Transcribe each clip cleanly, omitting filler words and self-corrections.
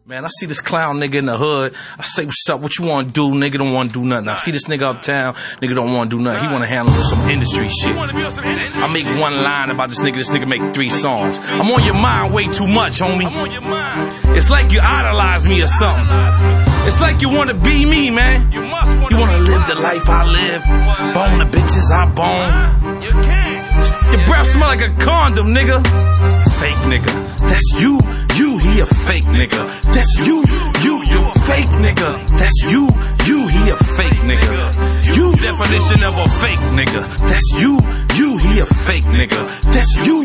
Man, I see this clown nigga in the hood. I say, what's up? What you want to do? Nigga don't want to do nothing. I see this nigga uptown. Nigga don't want to do nothing. He want to handle some industry shit. I make one line about this nigga. This nigga make 3 songs. I'm on your mind way too much, homie. I'm on your mind. It's like you idolize me or something. It's like you want to be me, man. You want to live the life I live. Bone the bitches I bone. You can't. Your breath smell like a condom, nigga. Fake nigga. That's you. He a fake nigga. That's you fake nigga. That's you he a fake nigga. You definition of a fake nigga. That's you he a fake nigga. That's you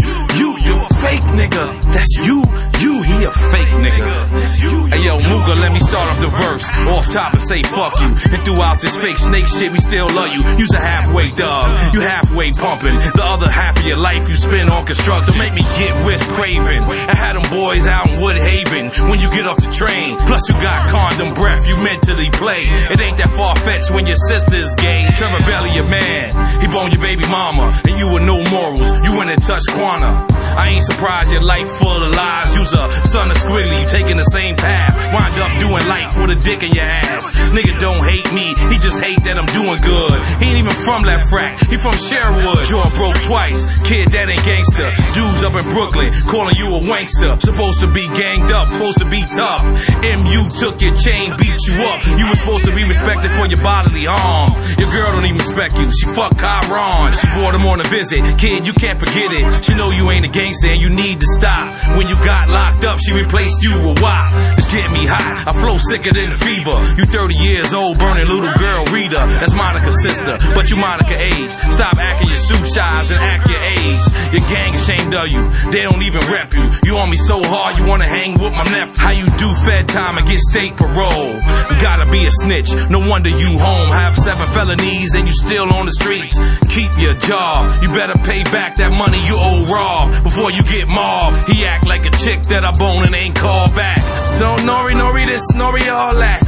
fake nigga. That's you he a fake nigga. That's you. Hey yo, Mooga, let me start off the verse. Off top and say fuck you. And throughout this fake snake shit, we still love you. You's a halfway dog. You halfway pumping. The other half of your life you spend on construction. Make me get whisk craving. I had them boys out in Woodhaven when you get off the train. Plus you got condom breath, you mentally play. It ain't that far-fetched when your sister's gay. Trevor Belly, your man, he boned your baby mama, and you with no morals, you went and touched Quana. I ain't surprised your life full of lies. You's a son of Squiggly, you taking the same path. Wind up doing life with a dick in your ass. Nigga don't hate me, he just hate that I'm doing good. He ain't even from that frack, he from Sherwood. Jaw broke twice, kid that ain't gangster. Dudes up in Brooklyn, calling you a wankster. Supposed to be ganged up, supposed to be tough. MU took your chain, beat you up. You were supposed to be respected for your bodily harm. Your girl don't even respect you, she fuck Chiron. She brought him on a visit, kid you can't forget it. She know you ain't a gangster and you need to stop. When you got locked up, she replaced you with WAP. It's getting me hot, I flow sicker than fever. You 30 years old, burning little girl Rita. That's Monica's sister, but you Monica age. Stop acting your suit shies and act your age. Your gang ashamed of you, they don't even rep you. You on me so hard, you wanna hang with my nephew. How you do fed time and get state parole? You gotta be a snitch, no wonder you home. Have 7 felonies and you still on the streets. Keep your job, you better pay back that money you owe Rob before you get mobbed. He act like a chick that I bone and ain't called back. So Nori this, Nori all that.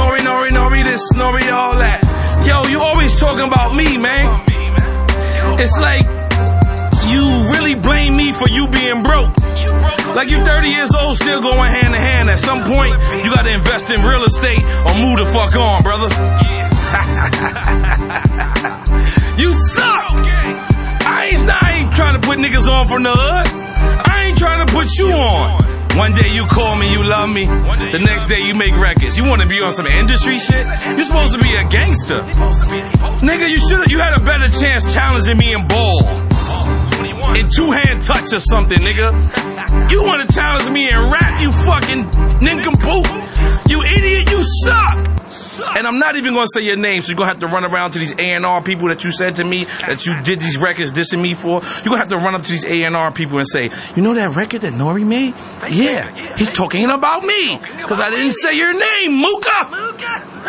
Nori this, Nori all that. Yo, you always talking about me, man. It's like you really blame me for you being broke. Like you 30 years old, still going hand in hand. At some point, you gotta invest in real estate or move the fuck on, brother. You suck! I ain't trying to put niggas on from the hood. I ain't trying to put you on. One day you call me, you love me. The next day you make records. You want to be on some industry shit? You're supposed to be a gangster. Nigga, you had a better chance challenging me in ball. In 2-hand touch or something, nigga. You want to challenge me in rap, you fucking nincompoop. You idiot, you suck. And I'm not even going to say your name, so you're going to have to run around to these A&R people that you said to me that you did these records dissing me for. You're going to have to run up to these A&R people and say, you know that record that Nori made? Yeah, he's talking about me, because I didn't say your name, Mooka.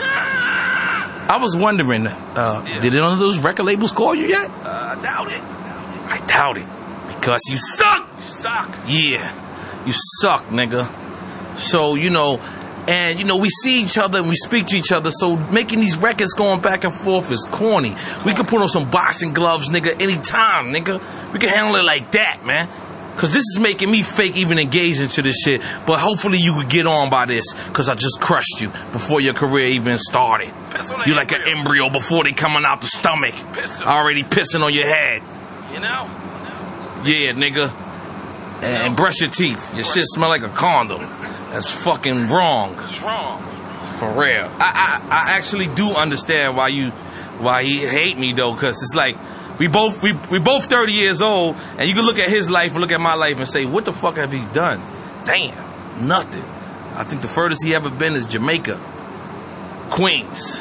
I was wondering, did any of those record labels call you yet? I doubt it, because you suck. You suck. Yeah, you suck, nigga. So, and, we see each other and we speak to each other, so making these records going back and forth is corny. We can put on some boxing gloves, nigga, anytime, nigga. We can handle it like that, man. Because this is making me fake even engage into this shit. But hopefully you could get on by this, because I just crushed you before your career even started. You like an embryo before they coming out the stomach. Already pissing on your head. Yeah, nigga. And brush your teeth. Your shit smell like a condom. That's fucking wrong. It's wrong. For real. I actually do understand why he hate me though, because it's like we both 30 years old, and you can look at his life and look at my life and say, what the fuck have he done? Damn, nothing. I think the furthest he ever been is Jamaica, Queens.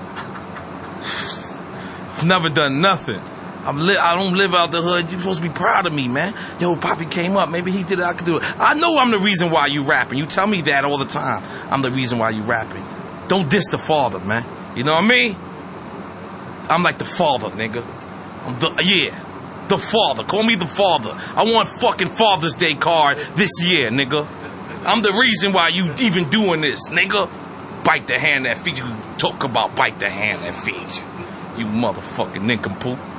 Never done nothing. I don't live out the hood. You're supposed to be proud of me, man. Yo, Poppy came up. Maybe he did it. I could do it. I know I'm the reason why you rapping. You tell me that all the time. I'm the reason why you rapping. Don't diss the father, man. You know what I mean? I'm like the father, nigga. The father. Call me the father. I want fucking Father's Day card this year, nigga. I'm the reason why you even doing this, nigga. Bite the hand that feeds you. Talk about bite the hand that feeds you. You motherfucking nincompoop.